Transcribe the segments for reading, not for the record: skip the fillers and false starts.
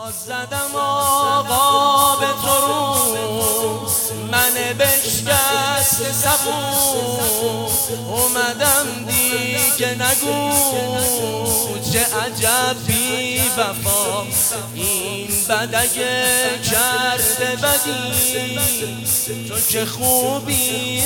زدم آقا به تو رو، من بشکست صبور اومدم دیگه نگو چه عجب بی وفا این بد اگه کرده بدی، تو که خوبی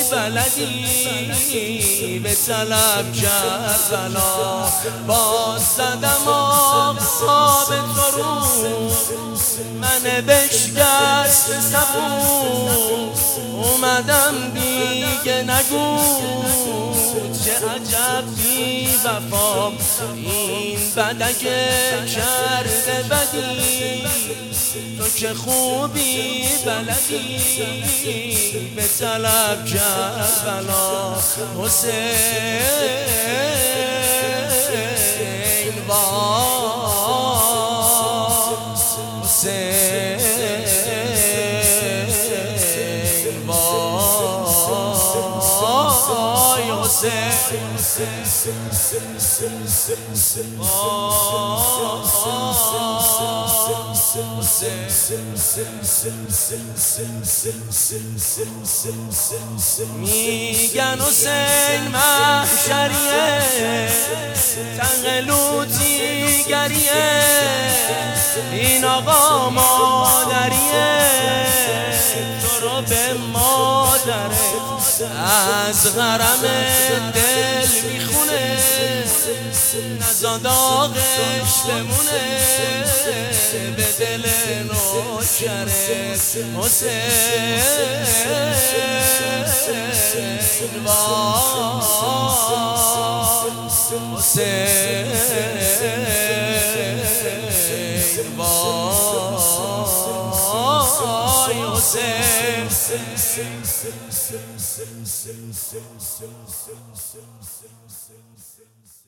بلدی به طلب کربلا. باز زدم آقا به تو رو، من بشکست صبور اومدم دیگه نگو چه عجب بی وفا این بد اگه کرده بدی، تو که خوبی بلدی به طلب کربلا. حسین میگن حسین محشریه تنقلوتی گریه، این آقا مادریه تو رو به مادره از غرم دل میخونه، نزاد آغش بمونه به دل نوکره. حسین حسین